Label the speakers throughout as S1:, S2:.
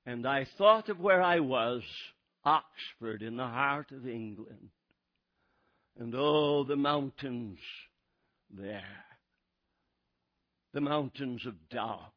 S1: And I thought of where I was, Oxford, in the heart of England. And oh, the mountains there. The mountains of doubt.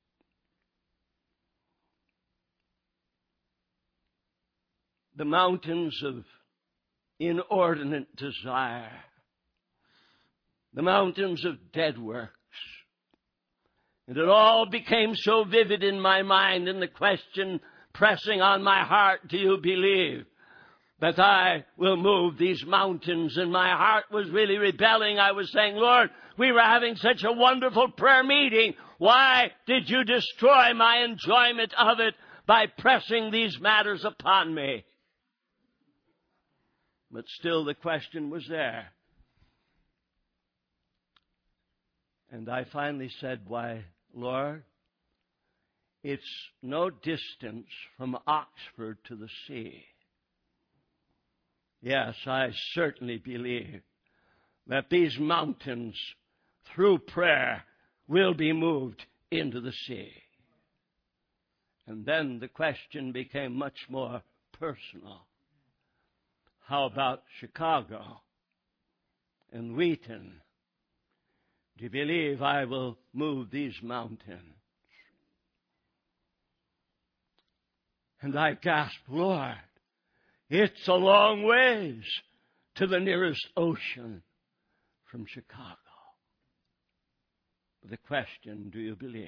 S1: The mountains of inordinate desire. The mountains of dead works. And it all became so vivid in my mind, and the question pressing on my heart, do you believe that I will move these mountains? And my heart was really rebelling. I was saying, Lord, we were having such a wonderful prayer meeting. Why did you destroy my enjoyment of it by pressing these matters upon me? But still the question was there. And I finally said, why, Lord, it's no distance from Oxford to the sea. Yes, I certainly believe that these mountains, through prayer, will be moved into the sea. And then the question became much more personal. How about Chicago and Wheaton? Do you believe I will move these mountains? And I gasped, Lord, it's a long ways to the nearest ocean from Chicago. But the question, do you believe?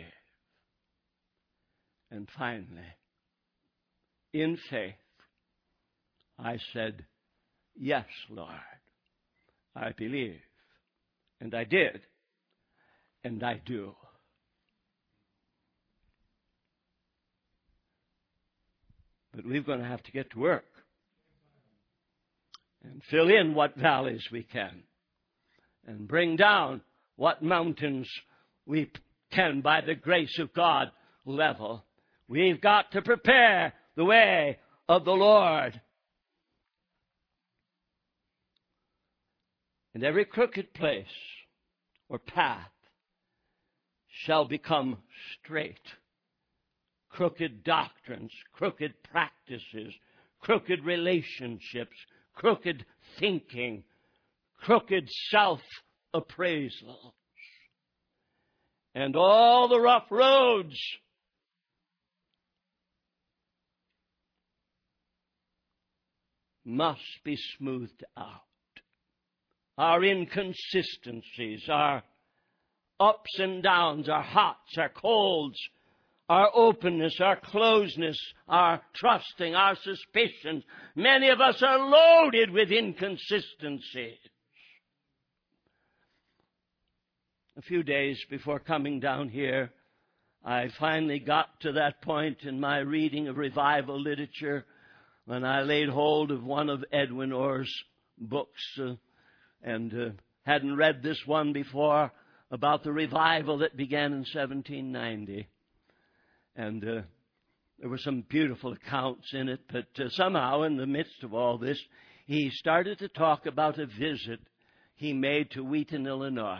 S1: And finally, in faith, I said, yes, Lord, I believe. And I did. And I do. But we're going to have to get to work and fill in what valleys we can and bring down what mountains we can, by the grace of God, level. We've got to prepare the way of the Lord. And every crooked place or path shall become straight. Crooked doctrines, crooked practices, crooked relationships, crooked thinking, crooked self-appraisals, and all the rough roads must be smoothed out. Our inconsistencies, our ups and downs, our hots, our colds, our openness, our closeness, our trusting, our suspicions. Many of us are loaded with inconsistencies. A few days before coming down here, I finally got to that point in my reading of revival literature when I laid hold of one of Edwin Orr's books and hadn't read this one before, about the revival that began in 1790. And there were some beautiful accounts in it, but somehow in the midst of all this, he started to talk about a visit he made to Wheaton, Illinois.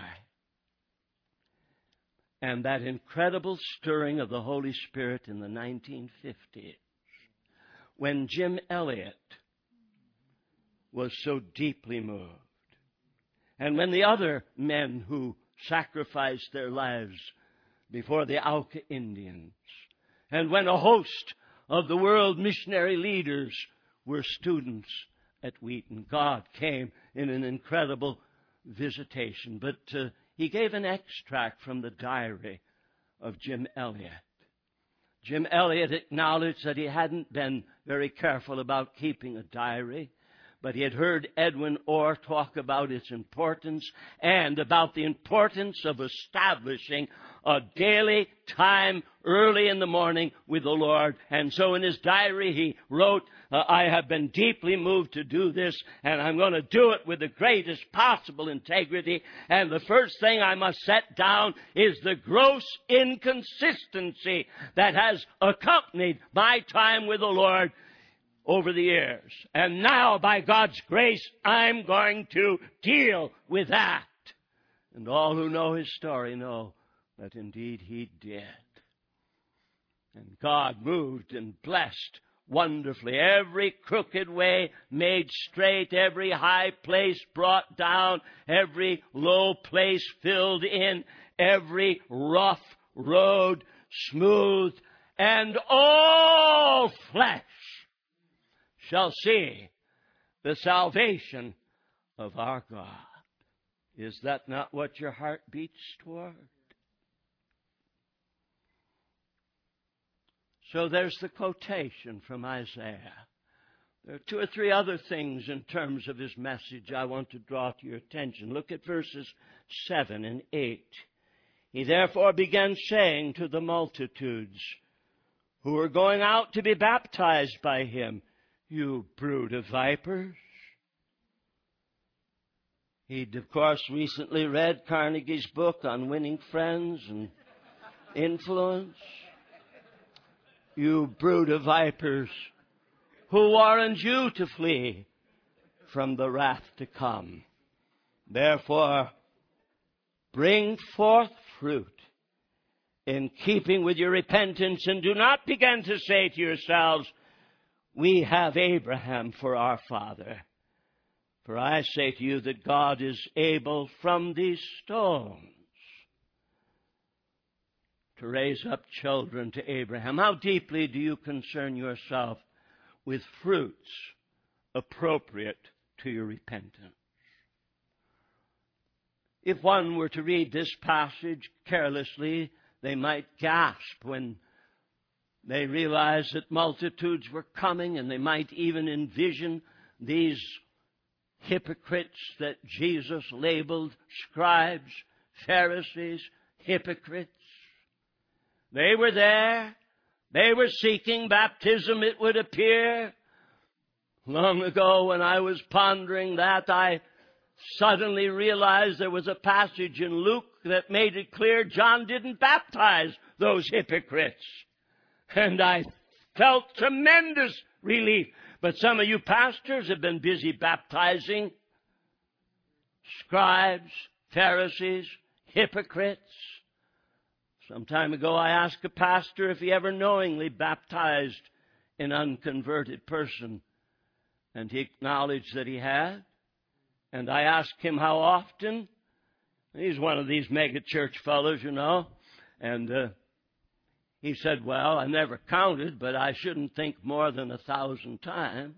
S1: And that incredible stirring of the Holy Spirit in the 1950s, when Jim Elliot was so deeply moved. And when the other men who sacrificed their lives before the Auca Indians, and when a host of the world missionary leaders were students at Wheaton, God came in an incredible visitation. But he gave an extract from the diary of Jim Elliot. Jim Elliot acknowledged that he hadn't been very careful about keeping a diary, but he had heard Edwin Orr talk about its importance and about the importance of establishing a daily time early in the morning with the Lord. And so in his diary he wrote, I have been deeply moved to do this, and I'm going to do it with the greatest possible integrity. And the first thing I must set down is the gross inconsistency that has accompanied my time with the Lord over the years. And now, by God's grace, I'm going to deal with that. And all who know his story know that indeed he did. And God moved and blessed wonderfully. Every crooked way made straight, every high place brought down, every low place filled in, every rough road smoothed, and all flesh shall see the salvation of our God. Is that not what your heart beats toward? So there's the quotation from Isaiah. There are two or three other things in terms of his message I want to draw to your attention. Look at verses 7 and 8. He therefore began saying to the multitudes who were going out to be baptized by him, "You brood of vipers." He'd, of course, recently read Carnegie's book on winning friends and influence. "You brood of vipers, who warned you to flee from the wrath to come? Therefore, bring forth fruit in keeping with your repentance, and do not begin to say to yourselves, 'We have Abraham for our father.' For I say to you that God is able from these stones to raise up children to Abraham." How deeply do you concern yourself with fruits appropriate to your repentance? If one were to read this passage carelessly, they might gasp when they realized that multitudes were coming, and they might even envision these hypocrites that Jesus labeled scribes, Pharisees, hypocrites. They were there. They were seeking baptism, it would appear. Long ago, when I was pondering that, I suddenly realized there was a passage in Luke that made it clear John didn't baptize those hypocrites. And I felt tremendous relief. But some of you pastors have been busy baptizing scribes, Pharisees, hypocrites. Some time ago I asked a pastor if he ever knowingly baptized an unconverted person, and he acknowledged that he had. And I asked him how often. He's one of these mega church fellows, you know. And he said, "Well, I never counted, but I shouldn't think more than 1,000 times."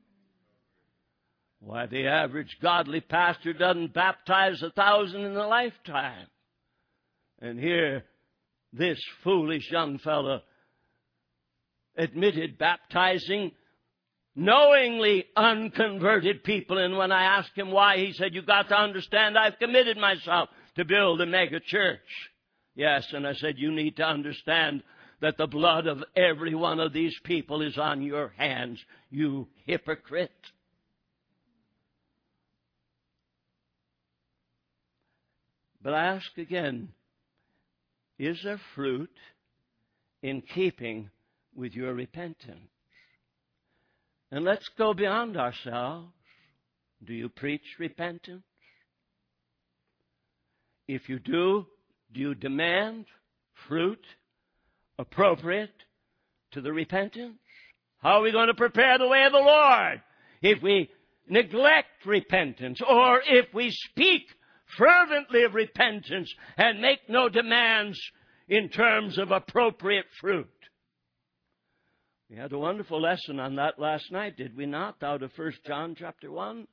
S1: Why, the average godly pastor doesn't baptize 1,000 in a lifetime. And here, this foolish young fellow admitted baptizing knowingly unconverted people. And when I asked him why, he said, "You got to understand, I've committed myself to build a mega church." Yes, and I said, "You need to understand that the blood of every one of these people is on your hands, you hypocrite." But I ask again, is there fruit in keeping with your repentance? And let's go beyond ourselves. Do you preach repentance? If you do you demand fruit appropriate to the repentance? How are we going to prepare the way of the Lord if we neglect repentance, or if we speak fervently of repentance and make no demands in terms of appropriate fruit? We had a wonderful lesson on that last night, did we not, out of 1 John chapter 1?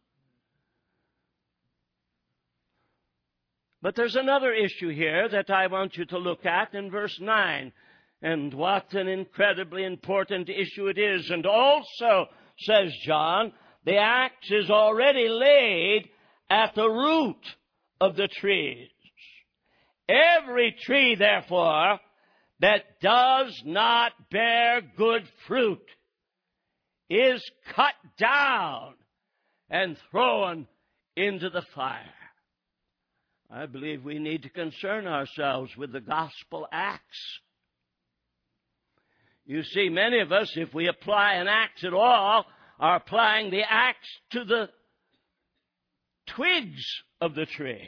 S1: But there's another issue here that I want you to look at in verse 9. And what an incredibly important issue it is. "And also," says John, "the axe is already laid at the root of the trees. Every tree, therefore, that does not bear good fruit is cut down and thrown into the fire." I believe we need to concern ourselves with the gospel axe. You see, many of us, if we apply an axe at all, are applying the axe to the twigs of the tree.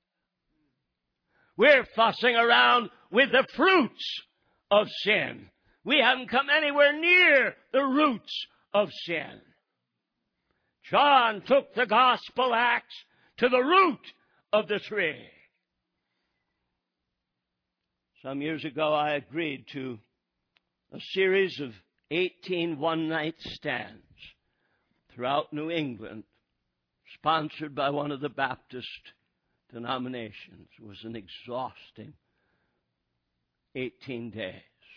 S1: We're fussing around with the fruits of sin. We haven't come anywhere near the roots of sin. John took the gospel axe to the root of the tree. Some years ago, I agreed to a series of 18 one-night stands throughout New England, sponsored by one of the Baptist denominations. It was an exhausting 18 days.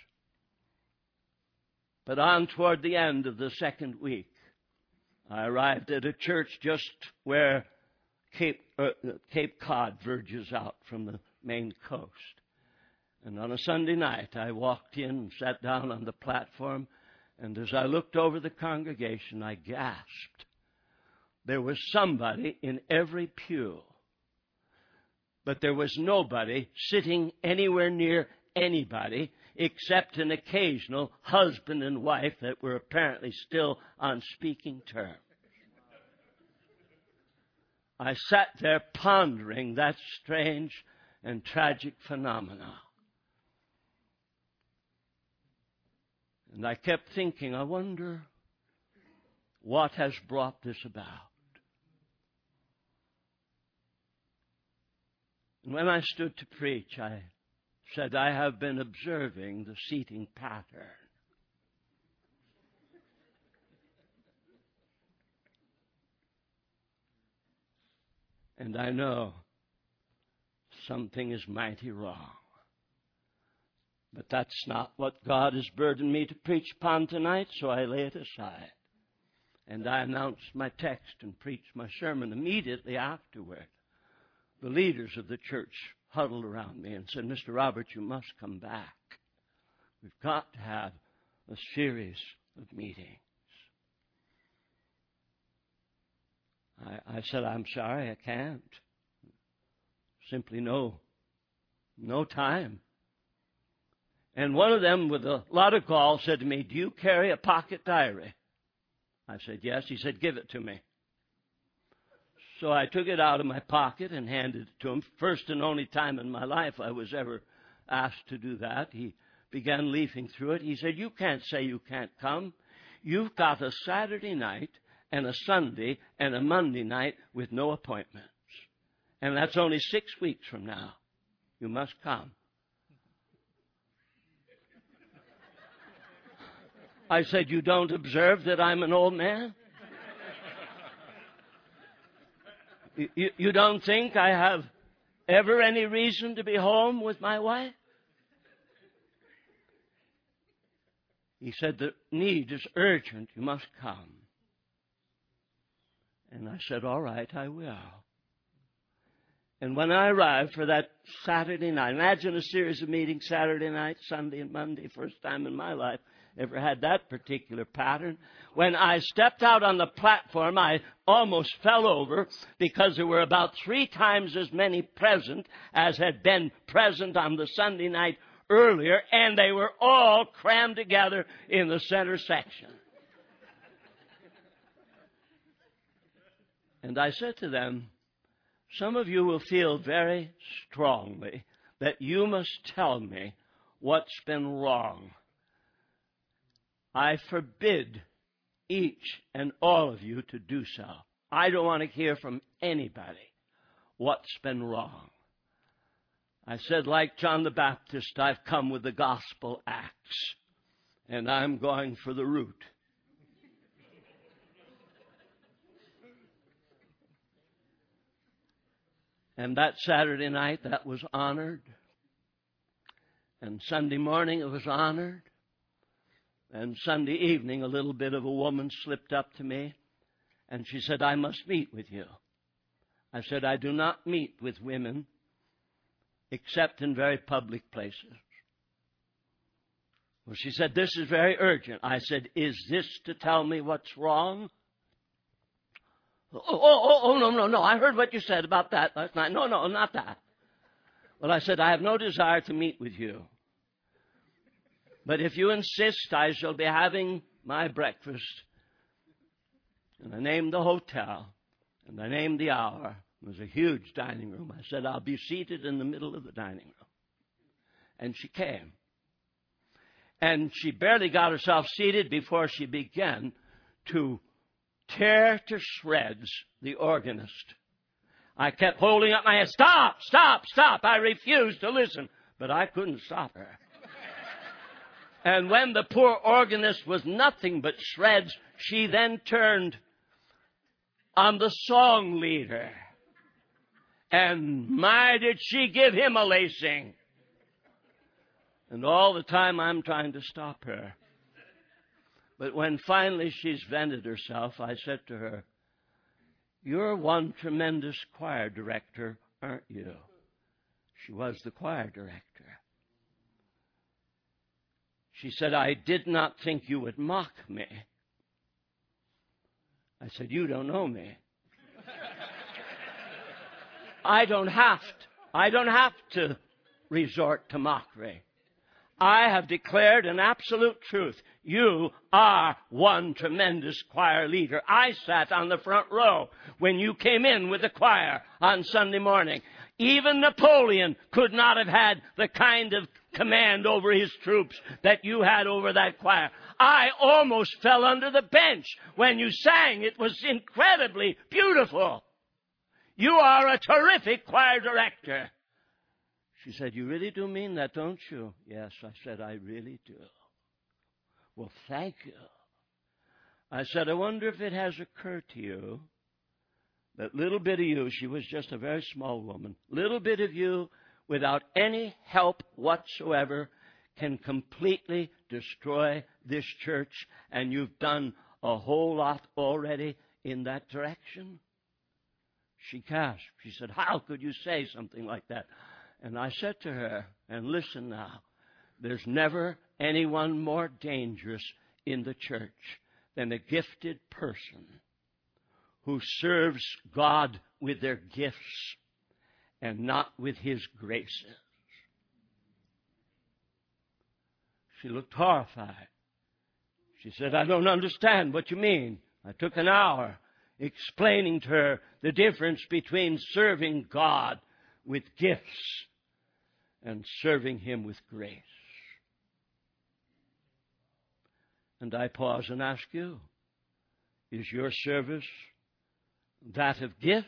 S1: But on toward the end of the second week, I arrived at a church just where Cape Cod verges out from the Maine coast. And on a Sunday night, I walked in and sat down on the platform, and as I looked over the congregation, I gasped. There was somebody in every pew, but there was nobody sitting anywhere near anybody except an occasional husband and wife that were apparently still on speaking terms. I sat there pondering that strange and tragic phenomenon. And I kept thinking, I wonder what has brought this about. And when I stood to preach, I said, I have been observing the seating pattern. And I know something is mighty wrong. But that's not what God has burdened me to preach upon tonight, so I lay it aside. And I announced my text and preached my sermon immediately afterward. The leaders of the church huddled around me and said, Mr. Roberts, you must come back. We've got to have a series of meetings. I said, I'm sorry, I can't. Simply no time. And one of them, with a lot of gall, said to me, do you carry a pocket diary? I said, yes. He said, give it to me. So I took it out of my pocket and handed it to him. First and only time in my life I was ever asked to do that. He began leafing through it. He said, you can't say you can't come. You've got a Saturday night and a Sunday and a Monday night with no appointments. And that's only 6 weeks from now. You must come. I said, you don't observe that I'm an old man? You don't think I have ever any reason to be home with my wife? He said, the need is urgent. You must come. And I said, all right, I will. And when I arrived for that Saturday night, imagine a series of meetings Saturday night, Sunday, and Monday, first time in my life ever had that particular pattern. When I stepped out on the platform, I almost fell over because there were about 3 times as many present as had been present on the Sunday night earlier, and they were all crammed together in the center section. And I said to them, some of you will feel very strongly that you must tell me what's been wrong. I forbid each and all of you to do so. I don't want to hear from anybody what's been wrong. I said, like John the Baptist, I've come with the gospel axe, and I'm going for the root. And that Saturday night, that was honored. And Sunday morning, it was honored. And Sunday evening, a little bit of a woman slipped up to me, and she said, I must meet with you. I said, I do not meet with women except in very public places. Well, she said, this is very urgent. I said, is this to tell me what's wrong? No. I heard what you said about that last night. No, not that. Well, I said, I have no desire to meet with you. But if you insist, I shall be having my breakfast. And I named the hotel, and I named the hour. It was a huge dining room. I said, I'll be seated in the middle of the dining room. And she came. And she barely got herself seated before she began to tear to shreds the organist. I kept holding up my hand. Stop, stop, stop. I refused to listen. But I couldn't stop her. And when the poor organist was nothing but shreds, she then turned on the song leader. And my, did she give him a lacing. And all the time I'm trying to stop her. But when finally she's vented herself, I said to her, "You're one tremendous choir director, aren't you?" She was the choir director. She said, "I did not think you would mock me." I said, "You don't know me. I don't have to resort to mockery. I have declared an absolute truth. You are one tremendous choir leader. I sat on the front row when you came in with the choir on Sunday morning. Even Napoleon could not have had the kind of command over his troops that you had over that choir. I almost fell under the bench when you sang. It was incredibly beautiful. You are a terrific choir director." She said, "You really do mean that, don't you?" "Yes," I said, "I really do." "Well, thank you." I said, "I wonder if it has occurred to you that little bit of you," she was just a very small woman, "little bit of you without any help whatsoever can completely destroy this church, and you've done a whole lot already in that direction?" She gasped. She said, "How could you say something like that?" And I said to her, and listen now, there's never anyone more dangerous in the church than a gifted person who serves God with their gifts and not with His graces. She looked horrified. She said, "I don't understand what you mean." I took an hour explaining to her the difference between serving God with gifts and serving Him with grace. And I pause and ask you, is your service that of gifts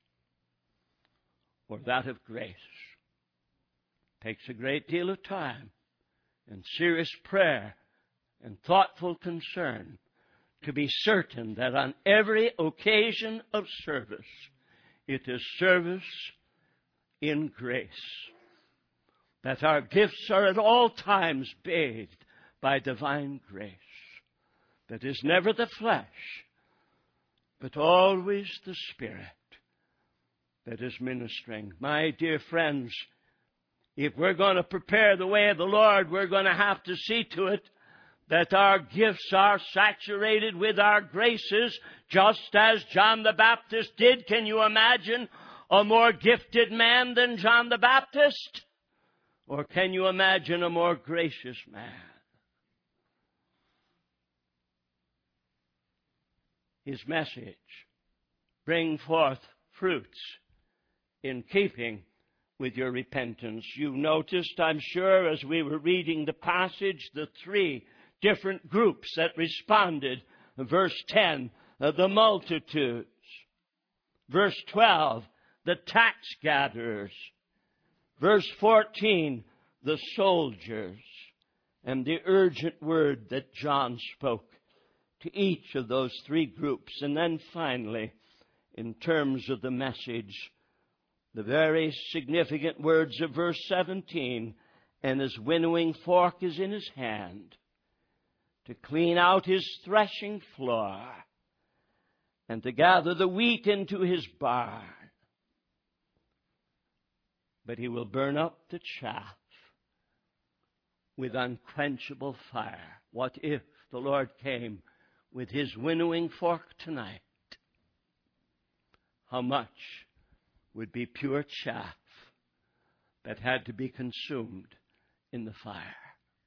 S1: or that of grace? It takes a great deal of time and serious prayer and thoughtful concern to be certain that on every occasion of service, it is service in grace. That our gifts are at all times bathed by divine grace. That is never the flesh, but always the Spirit that is ministering. My dear friends, if we're going to prepare the way of the Lord, we're going to have to see to it that our gifts are saturated with our graces, just as John the Baptist did. Can you imagine a more gifted man than John the Baptist? Or can you imagine a more gracious man? His message, bring forth fruits in keeping with your repentance. You noticed, I'm sure, as we were reading the passage, the three different groups that responded. Verse 10, the multitudes. Verse 12, the tax gatherers. Verse 14, the soldiers. And the urgent word that John spoke to each of those three groups. And then finally, in terms of the message, the very significant words of verse 17, and his winnowing fork is in his hand, to clean out his threshing floor, and to gather the wheat into his barn. But he will burn up the chaff with unquenchable fire. What if the Lord came with his winnowing fork tonight? How much would be pure chaff that had to be consumed in the fire?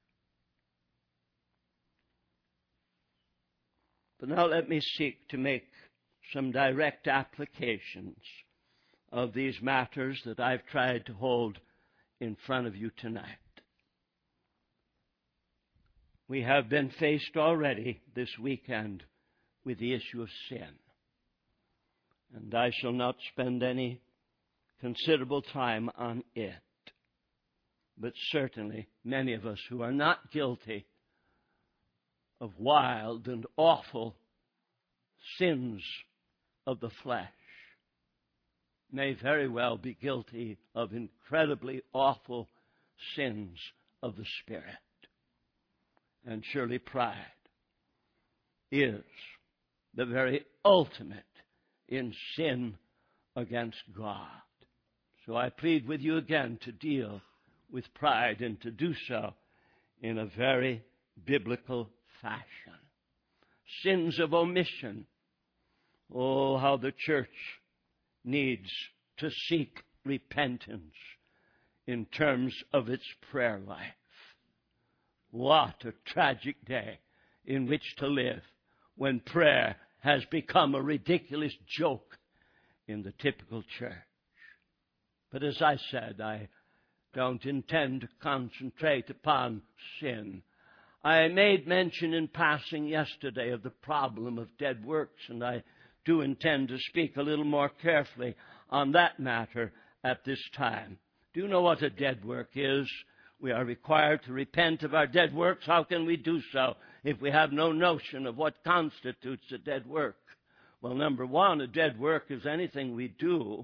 S1: But now let me seek to make some direct applications of these matters that I've tried to hold in front of you tonight. We have been faced already this weekend with the issue of sin. And I shall not spend any considerable time on it. But certainly many of us who are not guilty of wild and awful sins of the flesh may very well be guilty of incredibly awful sins of the Spirit. And surely pride is the very ultimate in sin against God. So I plead with you again to deal with pride and to do so in a very biblical fashion. Sins of omission. Oh, how the church needs to seek repentance in terms of its prayer life. What a tragic day in which to live when prayer has become a ridiculous joke in the typical church. But as I said, I don't intend to concentrate upon sin. I made mention in passing yesterday of the problem of dead works, and I do intend to speak a little more carefully on that matter at this time. Do you know what a dead work is? We are required to repent of our dead works. How can we do so if we have no notion of what constitutes a dead work? Well, number one, a dead work is anything we do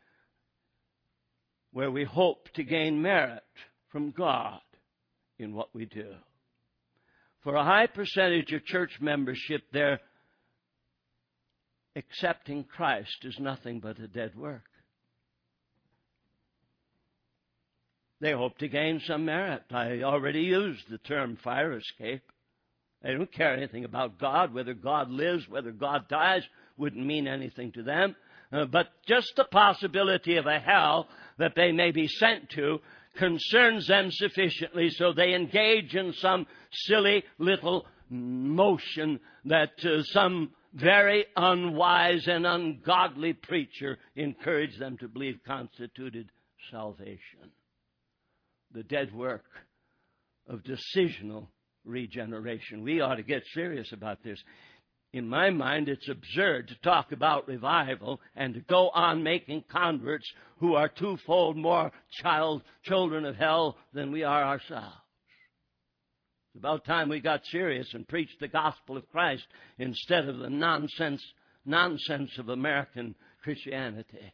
S1: where we hope to gain merit from God in what we do. For a high percentage of church membership, their accepting Christ is nothing but a dead work. They hope to gain some merit. I already used the term fire escape. They don't care anything about God. Whether God lives, whether God dies, wouldn't mean anything to them. But just the possibility of a hell that they may be sent to concerns them sufficiently, so they engage in some silly little motion that some very unwise and ungodly preacher encouraged them to believe constituted salvation. The dead work of decisional regeneration. We ought to get serious about this. In my mind, it's absurd to talk about revival and to go on making converts who are twofold more children of hell than we are ourselves. It's about time we got serious and preached the gospel of Christ instead of the nonsense of American Christianity.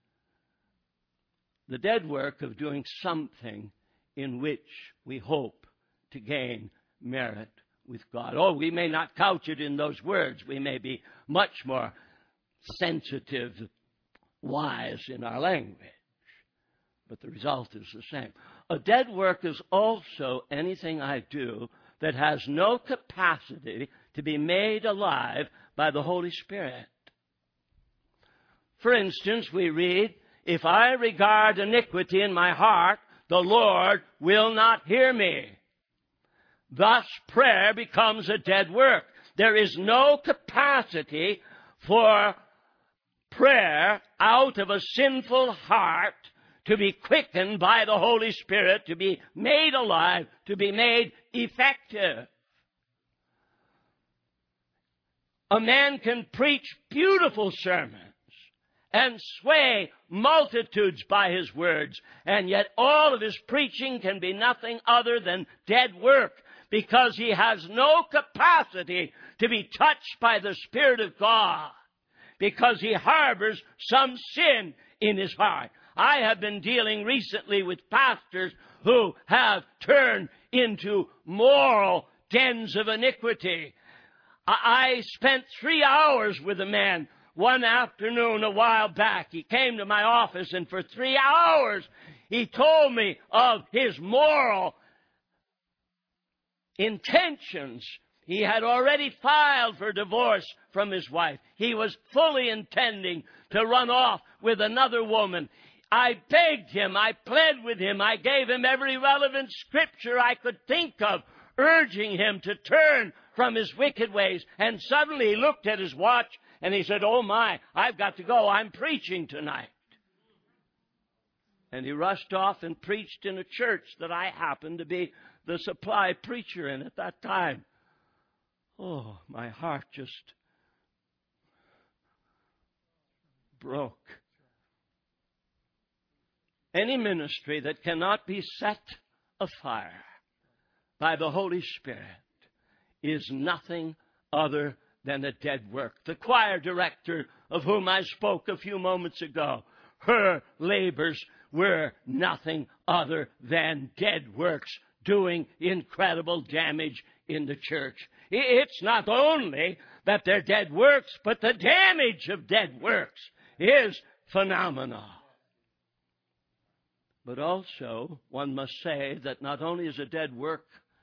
S1: The dead work of doing something in which we hope to gain merit with God. Oh, we may not couch it in those words. We may be much more sensitive, wise in our language. But the result is the same. A dead work is also anything I do that has no capacity to be made alive by the Holy Spirit. For instance, we read, "If I regard iniquity in my heart, the Lord will not hear me." Thus, prayer becomes a dead work. There is no capacity for prayer out of a sinful heart to be quickened by the Holy Spirit, to be made alive, to be made effective. A man can preach beautiful sermons and sway multitudes by his words, and yet all of his preaching can be nothing other than dead work, because he has no capacity to be touched by the Spirit of God, because he harbors some sin in his heart. I have been dealing recently with pastors who have turned into moral dens of iniquity. I spent 3 hours with a man one afternoon a while back. He came to my office, and for 3 hours he told me of his moral intentions. He had already filed for divorce from his wife. He was fully intending to run off with another woman. I begged him, I pled with him, I gave him every relevant scripture I could think of, urging him to turn from his wicked ways. And suddenly he looked at his watch and he said, "Oh my, I've got to go. I'm preaching tonight." And he rushed off and preached in a church that I happened to be the supply preacher in at that time. Oh, my heart just broke. Any ministry that cannot be set afire by the Holy Spirit is nothing other than a dead work. The choir director of whom I spoke a few moments ago, her labors were nothing other than dead works doing incredible damage in the church. It's not only that they're dead works, but the damage of dead works is phenomenal. But also, one must say that not only is a dead work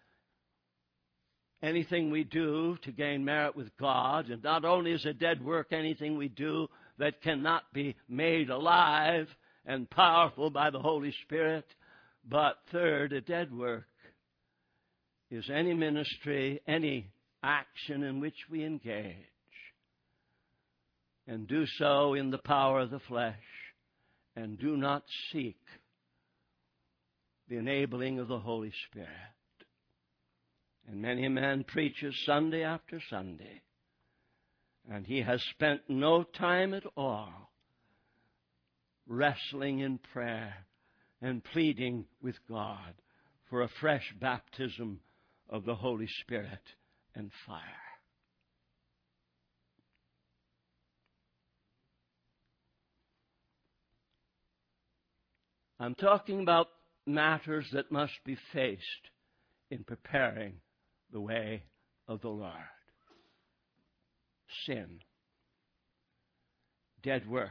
S1: anything we do to gain merit with God, and not only is a dead work anything we do that cannot be made alive and powerful by the Holy Spirit, but third, a dead work is any ministry, any action in which we engage, and do so in the power of the flesh, and do not seek the enabling of the Holy Spirit. And many a man preaches Sunday after Sunday, and he has spent no time at all wrestling in prayer and pleading with God for a fresh baptism of the Holy Spirit and fire. I'm talking about matters that must be faced in preparing the way of the Lord. Sin, dead works.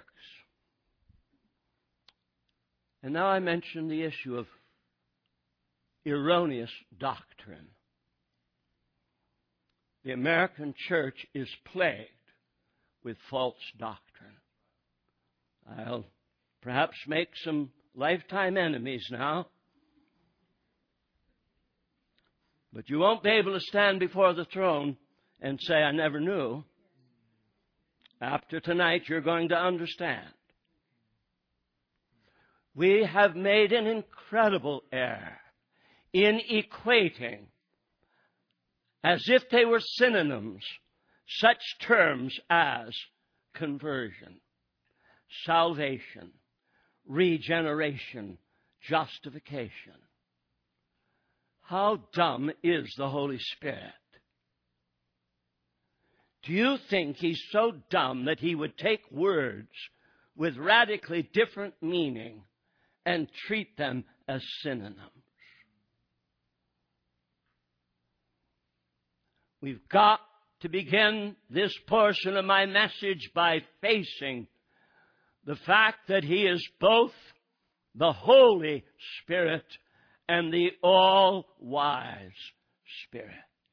S1: And now I mention the issue of erroneous doctrine. The American church is plagued with false doctrine. I'll perhaps make some lifetime enemies now, but you won't be able to stand before the throne and say, I never knew. After tonight, you're going to understand. We have made an incredible error in equating, as if they were synonyms, such terms as conversion, salvation, regeneration, justification. How dumb is the Holy Spirit? Do you think he's so dumb that he would take words with radically different meaning and treat them as synonyms? We've got to begin this portion of my message by facing the fact that he is both the Holy Spirit and the all-wise Spirit.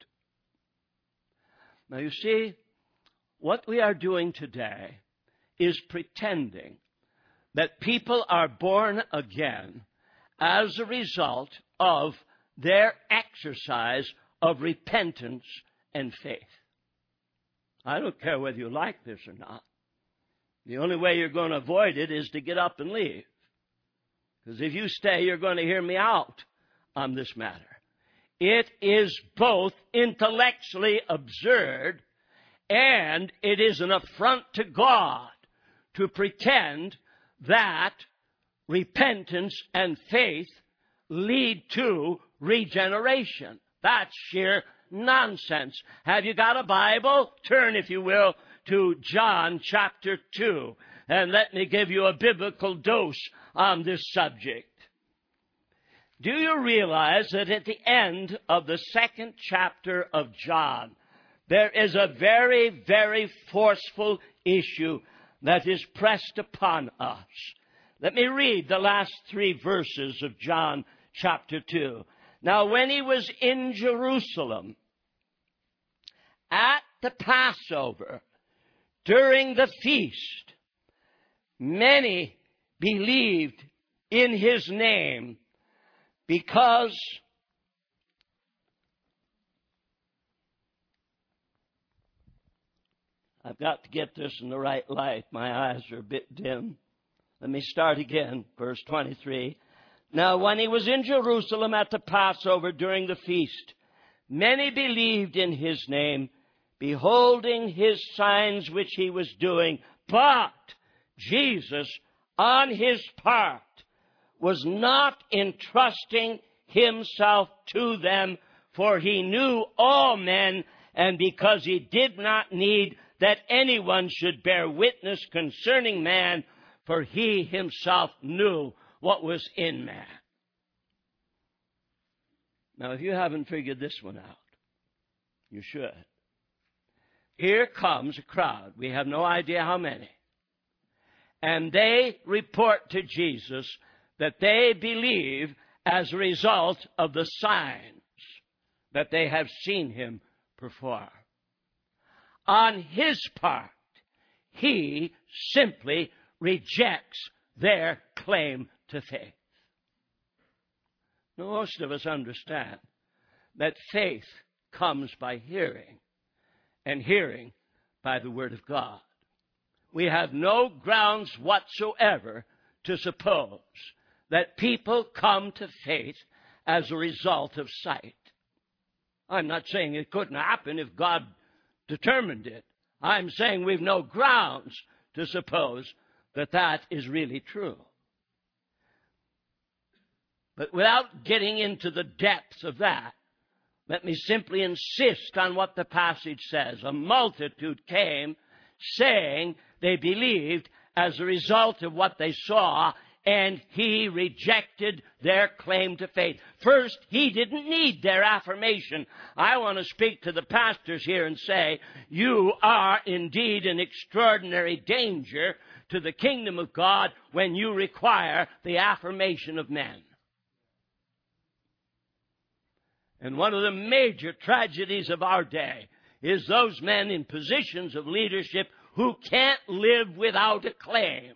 S1: Now you see, what we are doing today is pretending that people are born again as a result of their exercise of repentance and faith. I don't care whether you like this or not. The only way you're going to avoid it is to get up and leave. Because if you stay, you're going to hear me out on this matter. It is both intellectually absurd and it is an affront to God to pretend that repentance and faith lead to regeneration. That's sheer nonsense. Have you got a Bible? Turn, if you will, to John chapter 2, and let me give you a biblical dose on this subject. Do you realize that at the end of the 2nd chapter of John, there is a very, very forceful issue that is pressed upon us? Let me read the last 3 verses of John chapter 2. Now, when he was in Jerusalem at the Passover, during the feast, many believed in his name because I've got to get this in the right light. My eyes are a bit dim. Let me start again, verse 23. Now, when he was in Jerusalem at the Passover during the feast, many believed in his name, beholding his signs which he was doing. But Jesus, on his part, was not entrusting himself to them, for he knew all men, and because he did not need that anyone should bear witness concerning man, for he himself knew what was in man. Now, if you haven't figured this one out, you should. Here comes a crowd. We have no idea how many. And they report to Jesus that they believe as a result of the signs that they have seen him perform. On his part, he simply rejects their claim to faith. Now, most of us understand that faith comes by hearing, and hearing by the Word of God. We have no grounds whatsoever to suppose that people come to faith as a result of sight. I'm not saying it couldn't happen if God determined it. I'm saying we've no grounds to suppose that that is really true. But without getting into the depths of that, let me simply insist on what the passage says. A multitude came, saying they believed as a result of what they saw, and he rejected their claim to faith. First, he didn't need their affirmation. I want to speak to the pastors here and say, you are indeed in extraordinary danger to the kingdom of God when you require the affirmation of men. And one of the major tragedies of our day is those men in positions of leadership who can't live without a claim.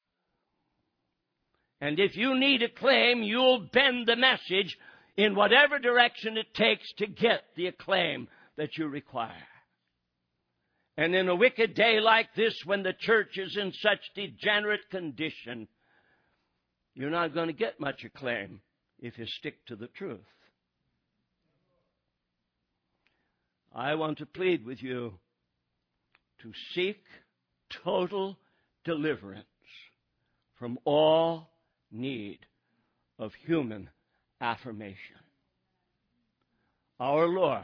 S1: And if you need a claim, you'll bend the message in whatever direction it takes to get the acclaim that you require. And in a wicked day like this, when the church is in such degenerate condition, you're not going to get much acclaim if you stick to the truth. I want to plead with you to seek total deliverance from all need of human affirmation. Our Lord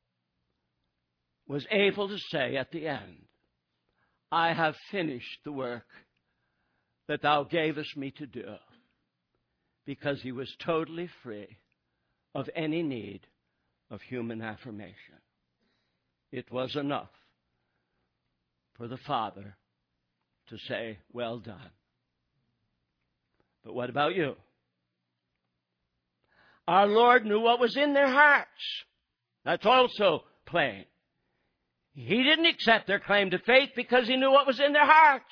S1: was able to say at the end, I have finished the work that thou gavest me to do, because he was totally free of any need of human affirmation. It was enough for the Father to say, well done. But what about you? Our Lord knew what was in their hearts. That's also plain. He didn't accept their claim to faith because he knew what was in their hearts.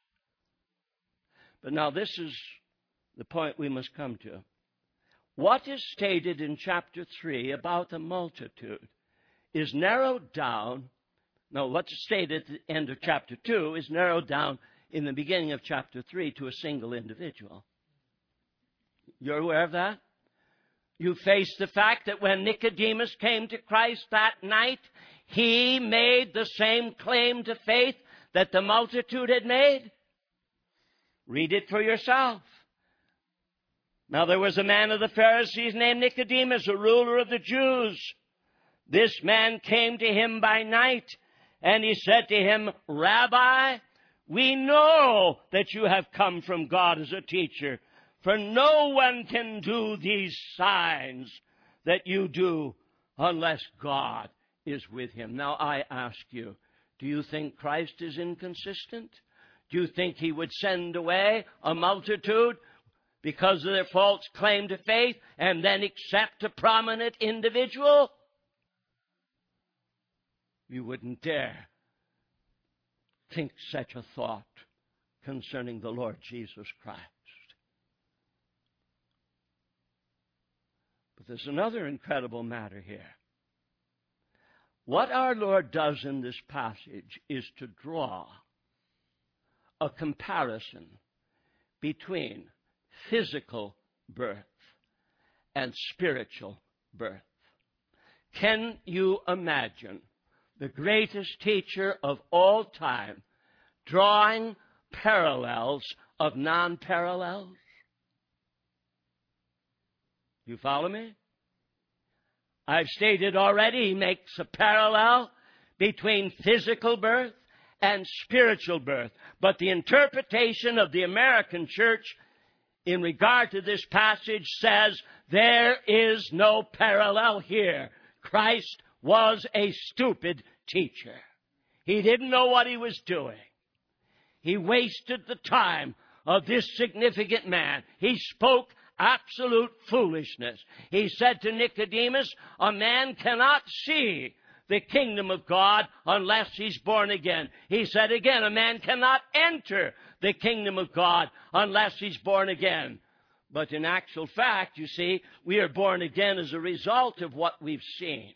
S1: But now this is the point we must come to. What is stated in chapter 3 about the multitude is narrowed down. No, what's stated at the end of chapter 2 is narrowed down in the beginning of chapter 3 to a single individual. You're aware of that? You face the fact that when Nicodemus came to Christ that night, he made the same claim to faith that the multitude had made. Read it for yourself. Now there was a man of the Pharisees named Nicodemus, a ruler of the Jews. This man came to him by night, and he said to him, Rabbi, we know that you have come from God as a teacher, for no one can do these signs that you do unless God is with him. Now I ask you, do you think Christ is inconsistent? Do you think he would send away a multitude because of their false claim to faith and then accept a prominent individual? You wouldn't dare think such a thought concerning the Lord Jesus Christ. But there's another incredible matter here. What our Lord does in this passage is to draw a comparison between physical birth and spiritual birth. Can you imagine the greatest teacher of all time drawing parallels of non-parallels? You follow me? I've stated already, he makes a parallel between physical birth and spiritual birth. But the interpretation of the American church in regard to this passage says there is no parallel here. Christ was a stupid teacher. He didn't know what he was doing. He wasted the time of this significant man. He spoke absolute foolishness. He said to Nicodemus, a man cannot see the kingdom of God unless he's born again. He said again, a man cannot enter the kingdom of God unless he's born again. But in actual fact, you see, we are born again as a result of what we've seen.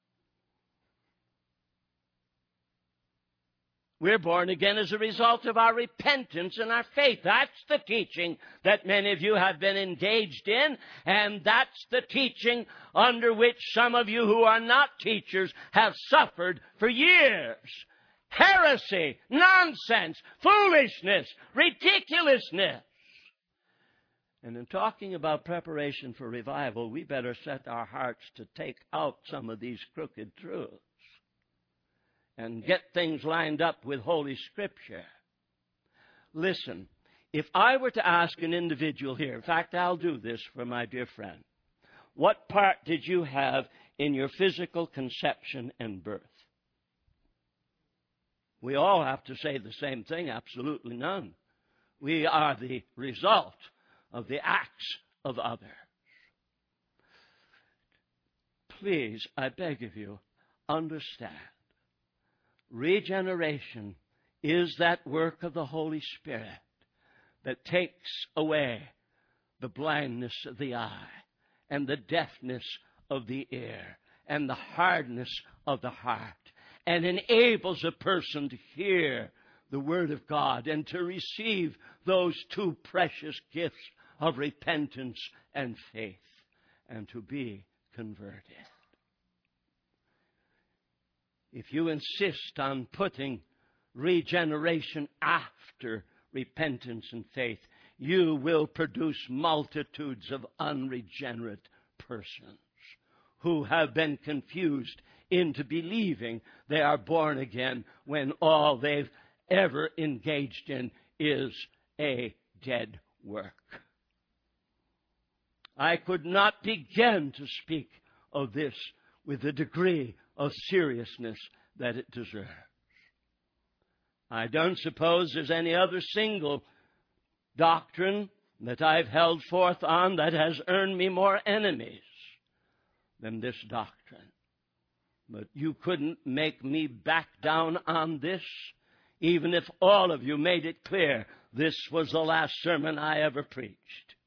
S1: We're born again as a result of our repentance and our faith. That's the teaching that many of you have been engaged in, and that's the teaching under which some of you who are not teachers have suffered for years. Heresy, nonsense, foolishness, ridiculousness. And in talking about preparation for revival, we better set our hearts to take out some of these crooked truths and get things lined up with Holy Scripture. Listen, if I were to ask an individual here, in fact, I'll do this for my dear friend, what part did you have in your physical conception and birth? We all have to say the same thing, absolutely none. We are the result of the acts of others. Please, I beg of you, understand. Regeneration is that work of the Holy Spirit that takes away the blindness of the eye and the deafness of the ear and the hardness of the heart and enables a person to hear the Word of God and to receive those two precious gifts of repentance and faith and to be converted. If you insist on putting regeneration after repentance and faith, you will produce multitudes of unregenerate persons who have been confused into believing they are born again when all they've ever engaged in is a dead work. I could not begin to speak of this with the degree of seriousness that it deserves. I don't suppose there's any other single doctrine that I've held forth on that has earned me more enemies than this doctrine. But you couldn't make me back down on this, even if all of you made it clear this was the last sermon I ever preached.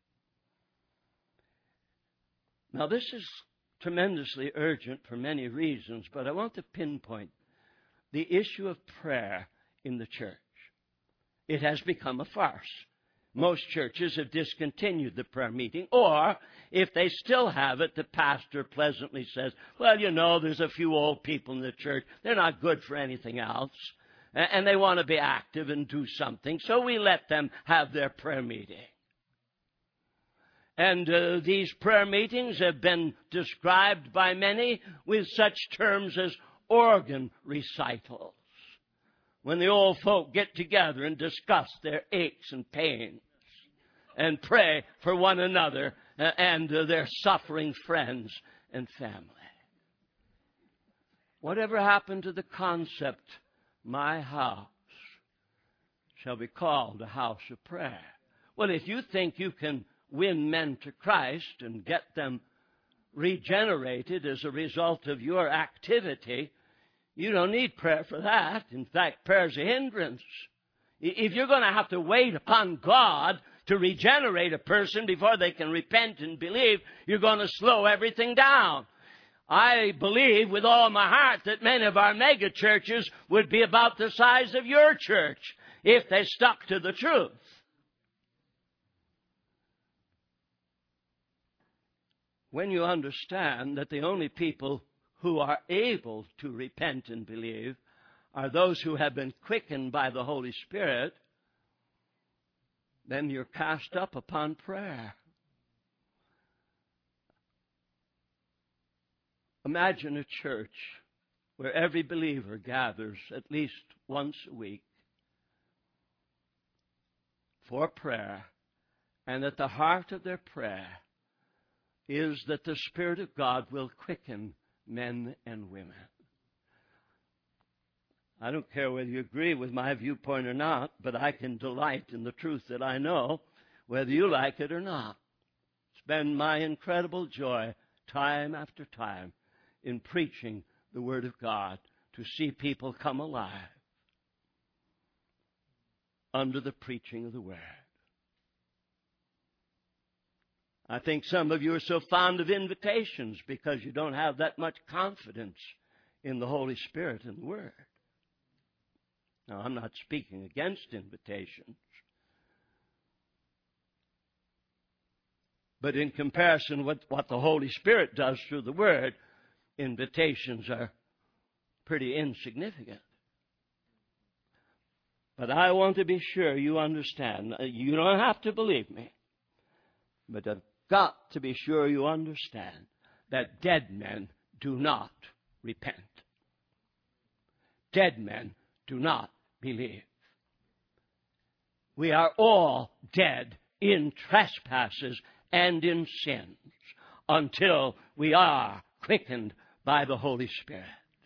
S1: Now, this is tremendously urgent for many reasons, but I want to pinpoint the issue of prayer in the church. It has become a farce. Most churches have discontinued the prayer meeting, or if they still have it, the pastor pleasantly says, well, you know, there's a few old people in the church. They're not good for anything else, and they want to be active and do something, so we let them have their prayer meeting. And these prayer meetings have been described by many with such terms as organ recitals, when the old folk get together and discuss their aches and pains and pray for one another and their suffering friends and family. Whatever happened to the concept, my house shall be called a house of prayer? Well, if you think you can win men to Christ and get them regenerated as a result of your activity, you don't need prayer for that. In fact, prayer is a hindrance. If you're going to have to wait upon God to regenerate a person before they can repent and believe, you're going to slow everything down. I believe with all my heart that many of our mega churches would be about the size of your church if they stuck to the truth. when you understand that the only people who are able to repent and believe are those who have been quickened by the Holy Spirit, then you're cast up upon prayer. Imagine a church where every believer gathers at least once a week for prayer, and at the heart of their prayer is that the Spirit of God will quicken men and women. I don't care whether you agree with my viewpoint or not, but I can delight in the truth that I know, whether you like it or not. It's been my incredible joy, time after time, in preaching the Word of God, to see people come alive under the preaching of the Word. I think some of you are so fond of invitations because you don't have that much confidence in the Holy Spirit and the Word. Now, I'm not speaking against invitations, but in comparison with what the Holy Spirit does through the Word, invitations are pretty insignificant. But I want to be sure you understand. You don't have to believe me, but I've got to be sure you understand that dead men do not repent. Dead men do not believe. We are all dead in trespasses and in sins until we are quickened by the Holy Spirit.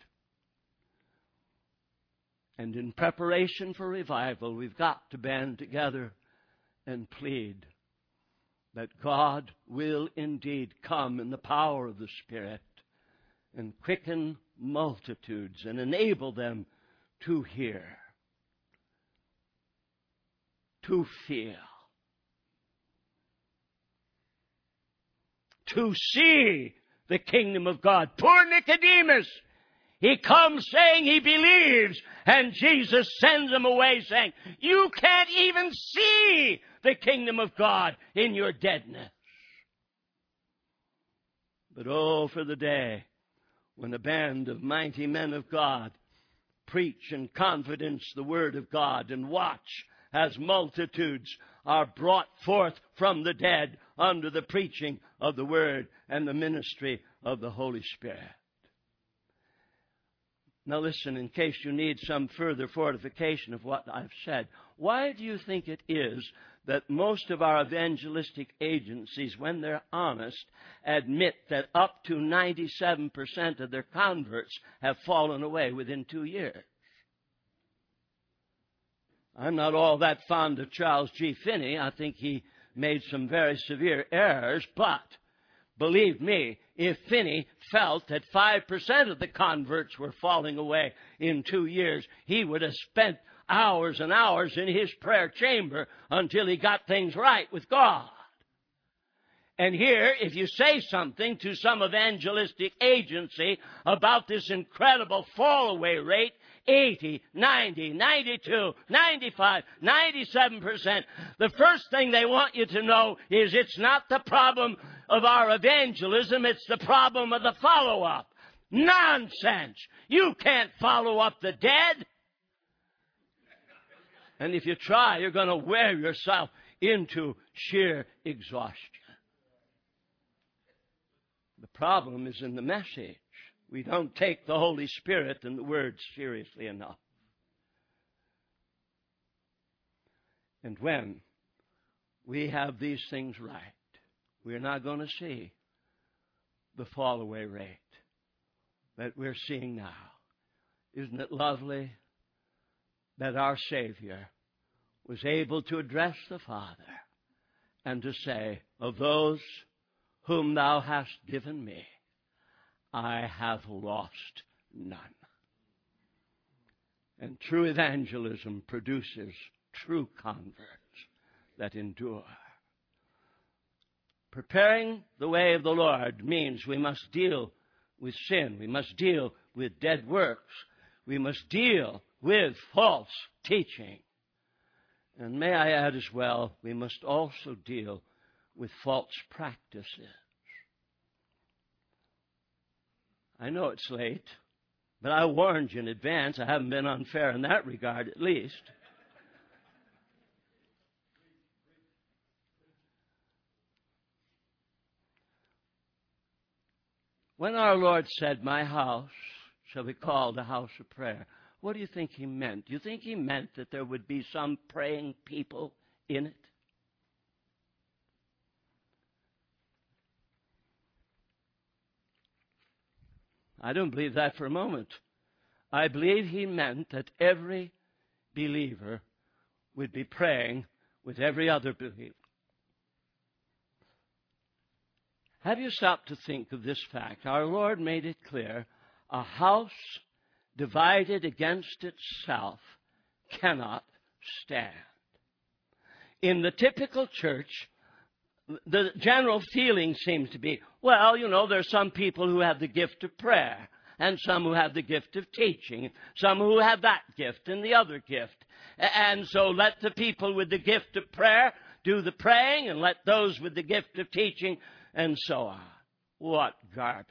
S1: And in preparation for revival, we've got to band together and plead that God will indeed come in the power of the Spirit and quicken multitudes and enable them to hear, to feel, to see the kingdom of God. Poor Nicodemus, he comes saying he believes, and Jesus sends him away saying, you can't even see the kingdom of God in your deadness. But oh, for the day when a band of mighty men of God preach in confidence the Word of God, and watch as multitudes are brought forth from the dead under the preaching of the Word and the ministry of the Holy Spirit. Now listen, in case you need some further fortification of what I've said, why do you think it is that most of our evangelistic agencies, when they're honest, admit that up to 97% of their converts have fallen away within 2 years? I'm not all that fond of Charles G. Finney. I think he made some very severe errors, but believe me, if Finney felt that 5% of the converts were falling away in 2 years, he would have spent hours and hours in his prayer chamber until he got things right with God. And here, if you say something to some evangelistic agency about this incredible fall-away rate, 80, 90, 92, 95, 97%, the first thing they want you to know is it's not the problem of our evangelism, it's the problem of the follow-up. Nonsense! You can't follow up the dead. And if you try, you're going to wear yourself into sheer exhaustion. The problem is in the message. We don't take the Holy Spirit and the Word seriously enough. And when we have these things right, we're not going to see the fall-away rate that we're seeing now. Isn't it lovely that our Savior was able to address the Father and to say, of those whom thou hast given me, I have lost none. And true evangelism produces true converts that endure. Preparing the way of the Lord means we must deal with sin. We must deal with dead works. We must deal with false teaching. And may I add as well, we must also deal with false practices. I know it's late, but I warned you in advance. I haven't been unfair in that regard, at least. When our Lord said, "My house shall be called a house of prayer," what do you think He meant? Do you think He meant that there would be some praying people in it? I don't believe that for a moment. I believe He meant that every believer would be praying with every other believer. Have you stopped to think of this fact? Our Lord made it clear, a house divided against itself cannot stand. In the typical church, the general feeling seems to be, well, there's some people who have the gift of prayer, and some who have the gift of teaching, some who have that gift and the other gift. And so let the people with the gift of prayer do the praying, and let those with the gift of teaching, and so on. What garbage.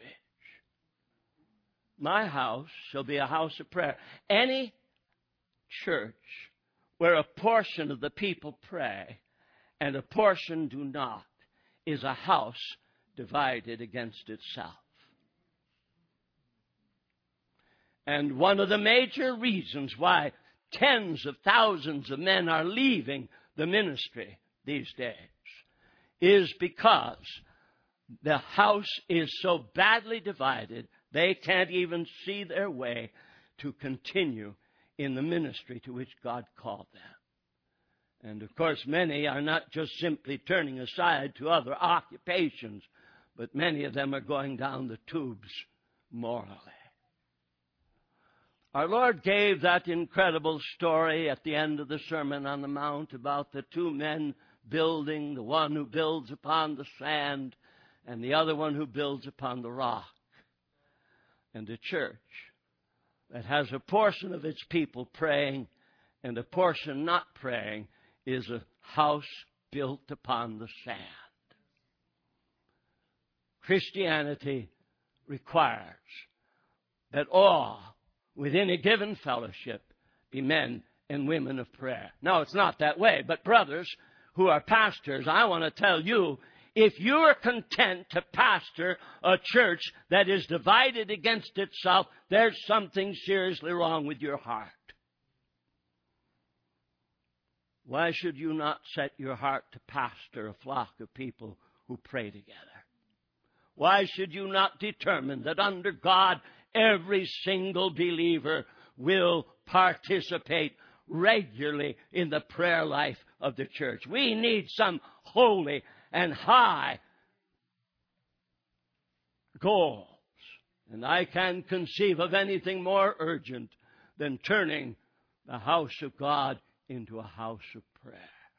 S1: My house shall be a house of prayer. Any church where a portion of the people pray and a portion do not is a house divided against itself. And one of the major reasons why tens of thousands of men are leaving the ministry these days is because the house is so badly divided, they can't even see their way to continue in the ministry to which God called them. And of course, many are not just simply turning aside to other occupations, but many of them are going down the tubes morally. Our Lord gave that incredible story at the end of the Sermon on the Mount about the two men building, the one who builds upon the sand and the other one who builds upon the rock. And the church that has a portion of its people praying and a portion not praying is a house built upon the sand. Christianity requires that all within a given fellowship be men and women of prayer. Now, it's not that way, but brothers who are pastors, I want to tell you, if you're content to pastor a church that is divided against itself, there's something seriously wrong with your heart. Why should you not set your heart to pastor a flock of people who pray together? Why should you not determine that under God, every single believer will participate regularly in the prayer life of the church? We need some holy and high goals. And I can't conceive of anything more urgent than turning the house of God into a house of prayer.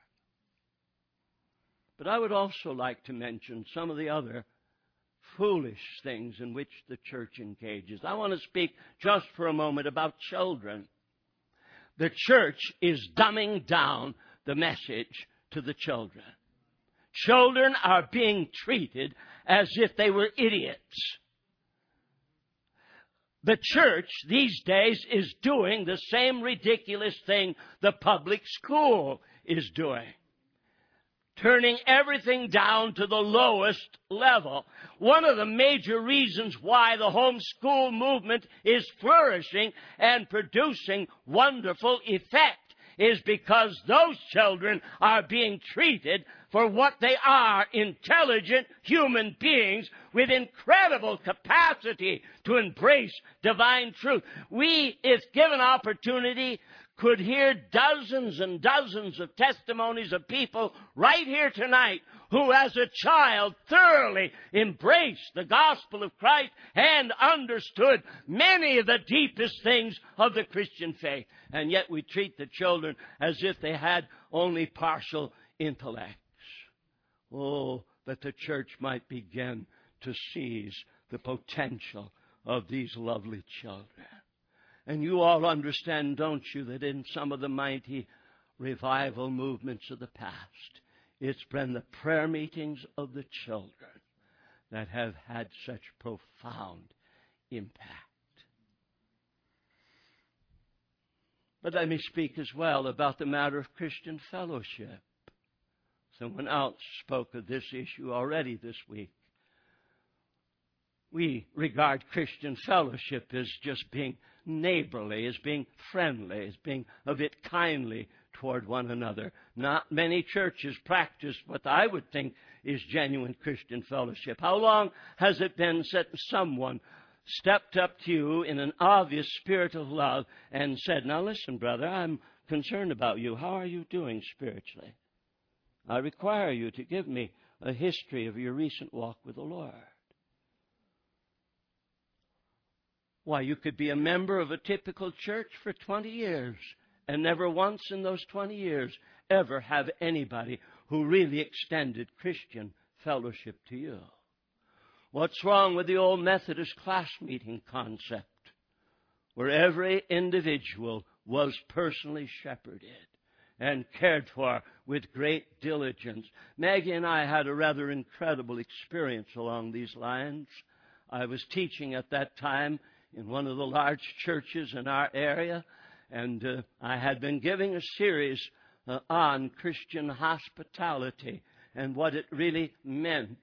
S1: But I would also like to mention some of the other foolish things in which the church engages. I want to speak just for a moment about children. The church is dumbing down the message to the children. Children are being treated as if they were idiots. The church these days is doing the same ridiculous thing the public school is doing. Turning everything down to the lowest level. One of the major reasons why the homeschool movement is flourishing and producing wonderful effect is because those children are being treated for what they are, intelligent human beings with incredible capacity to embrace divine truth. We, if given opportunity, could hear dozens and dozens of testimonies of people right here tonight who as a child thoroughly embraced the gospel of Christ and understood many of the deepest things of the Christian faith. And yet we treat the children as if they had only partial intellects. Oh, that the church might begin to seize the potential of these lovely children. And you all understand, don't you, that in some of the mighty revival movements of the past, it's been the prayer meetings of the children that have had such profound impact. But let me speak as well about the matter of Christian fellowship. Someone else spoke of this issue already this week. We regard Christian fellowship as just being neighborly, as being friendly, as being a bit kindly toward one another. Not many churches practice what I would think is genuine Christian fellowship. How long has it been since someone stepped up to you in an obvious spirit of love and said, "Now listen, brother, I'm concerned about you. How are you doing spiritually? I require you to give me a history of your recent walk with the Lord." Why, you could be a member of a typical church for 20 years and never once in those 20 years ever have anybody who really extended Christian fellowship to you. What's wrong with the old Methodist class meeting concept, where every individual was personally shepherded and cared for with great diligence? Maggie and I had a rather incredible experience along these lines. I was teaching at that time in one of the large churches in our area, and I had been giving a series on Christian hospitality and what it really meant.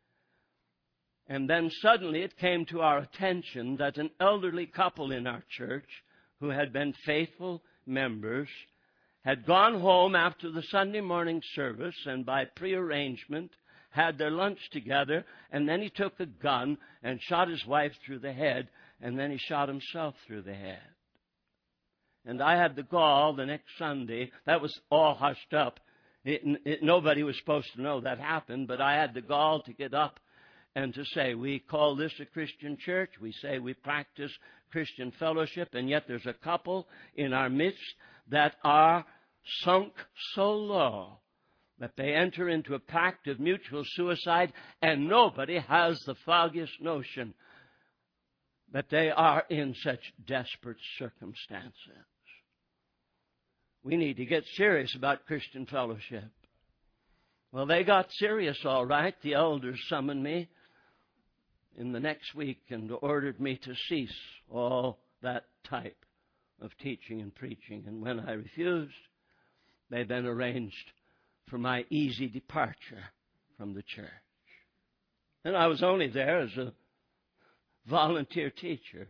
S1: And then suddenly it came to our attention that an elderly couple in our church, who had been faithful members, had gone home after the Sunday morning service and by prearrangement had their lunch together, and then he took a gun and shot his wife through the head, and then he shot himself through the head. And I had the gall the next Sunday. That was all hushed up. Nobody was supposed to know that happened, but I had the gall to get up and to say, we call this a Christian church. We say we practice Christian fellowship, and yet there's a couple in our midst that are sunk so low that they enter into a pact of mutual suicide, and nobody has the foggiest notion that they are in such desperate circumstances. We need to get serious about Christian fellowship. Well, they got serious all right. The elders summoned me in the next week and ordered me to cease all that type of teaching and preaching. And when I refused, they then arranged for my easy departure from the church. And I was only there as a volunteer teacher.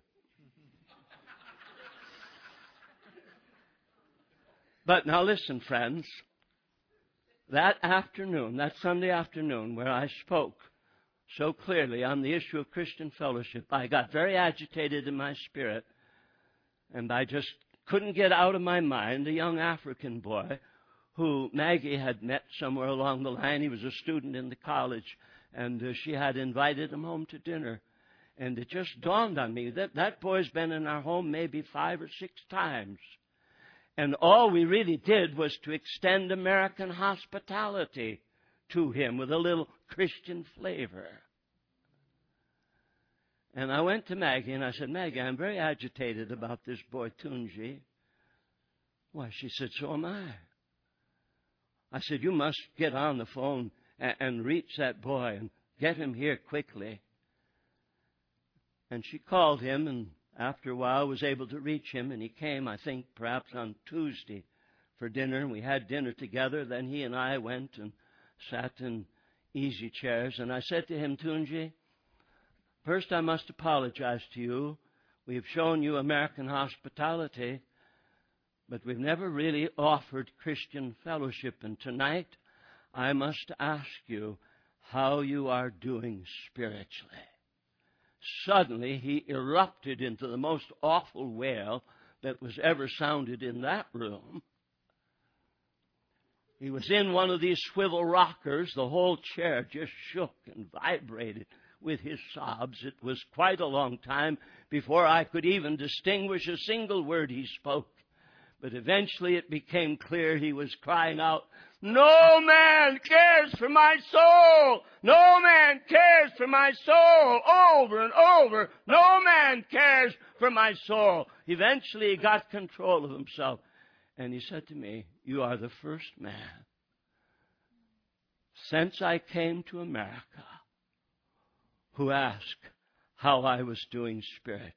S1: But now listen, friends. That afternoon, that Sunday afternoon, where I spoke so clearly on the issue of Christian fellowship, I got very agitated in my spirit, and I just couldn't get out of my mind a young African boy who Maggie had met somewhere along the line. He was a student in the college, and she had invited him home to dinner. And it just dawned on me that that boy's been in our home maybe 5 or 6 times. And all we really did was to extend American hospitality to him with a little Christian flavor. And I went to Maggie and I said, "Maggie, I'm very agitated about this boy Tunji." Why, she said, "So am I." I said, "You must get on the phone and reach that boy and get him here quickly." And she called him, and after a while was able to reach him, and he came, I think, perhaps on Tuesday for dinner. And we had dinner together. Then he and I went and sat in easy chairs. And I said to him, "Tunji, first I must apologize to you. We've shown you American hospitality, but we've never really offered Christian fellowship. And tonight I must ask you how you are doing spiritually." Suddenly, he erupted into the most awful wail that was ever sounded in that room. He was in one of these swivel rockers. The whole chair just shook and vibrated with his sobs. It was quite a long time before I could even distinguish a single word he spoke. But eventually it became clear he was crying out, "No man cares for my soul! No man cares for my soul!" Over and over, "No man cares for my soul!" Eventually he got control of himself. And he said to me, "You are the first man since I came to America who asked, how I was doing spiritually.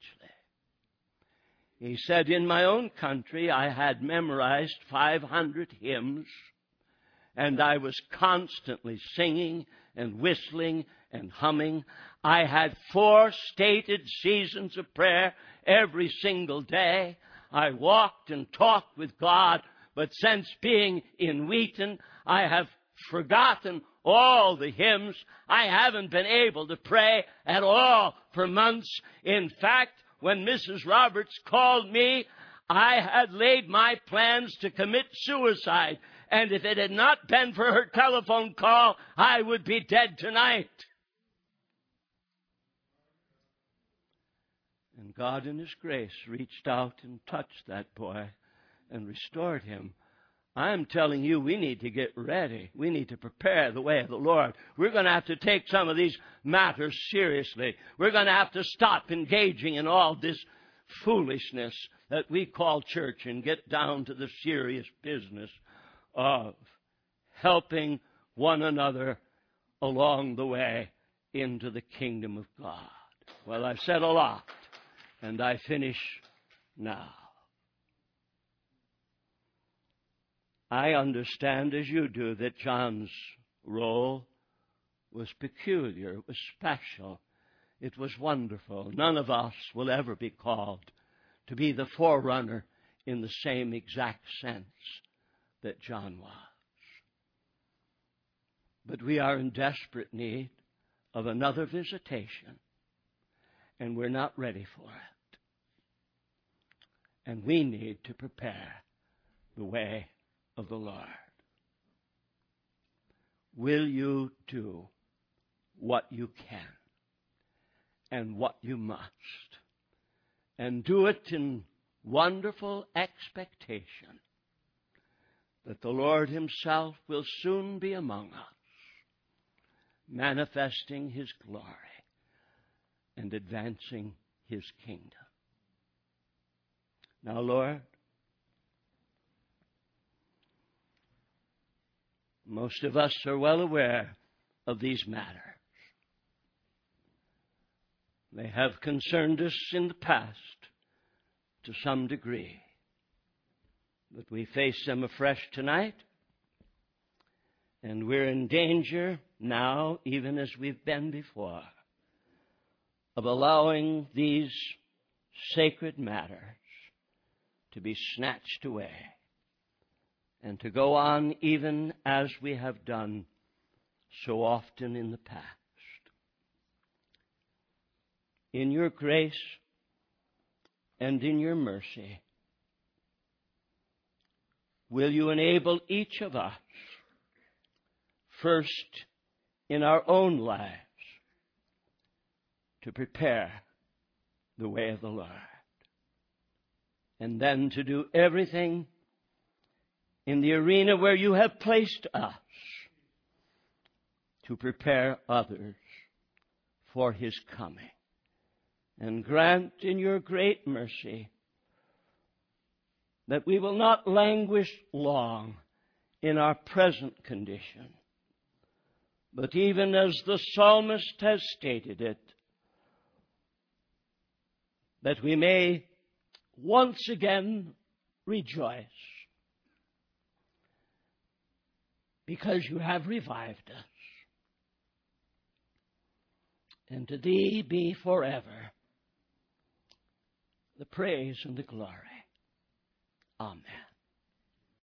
S1: He said, in my own country, I had memorized 500 hymns, and I was constantly singing and whistling and humming. I had 4 stated seasons of prayer every single day. I walked and talked with God, but since being in Wheaton, I have forgotten all the hymns. I haven't been able to pray at all for months. In fact, when Mrs. Roberts called me, I had laid my plans to commit suicide. And if it had not been for her telephone call, I would be dead tonight. And God in His grace reached out and touched that boy and restored him. I'm telling you, we need to get ready. We need to prepare the way of the Lord. We're going to have to take some of these matters seriously. We're going to have to stop engaging in all this foolishness that we call church and get down to the serious business of helping one another along the way into the kingdom of God. Well, I've said a lot, and I finish now. I understand, as you do, that John's role was peculiar. It was special. It was wonderful. None of us will ever be called to be the forerunner in the same exact sense that John was. But we are in desperate need of another visitation, and we're not ready for it. And we need to prepare the way of the Lord. Will you do what you can and what you must, and do it in wonderful expectation that the Lord Himself will soon be among us, manifesting His glory and advancing His kingdom. Now, Lord, most of us are well aware of these matters. They have concerned us in the past to some degree, but we face them afresh tonight, and we're in danger now, even as we've been before, of allowing these sacred matters to be snatched away and to go on even as we have done so often in the past. In your grace and in your mercy, will you enable each of us, first in our own lives, to prepare the way of the Lord, and then to do everything in the arena where you have placed us to prepare others for His coming. And grant in your great mercy that we will not languish long in our present condition, but even as the psalmist has stated it, that we may once again rejoice, because you have revived us. And to Thee be forever the praise and the glory. Amen.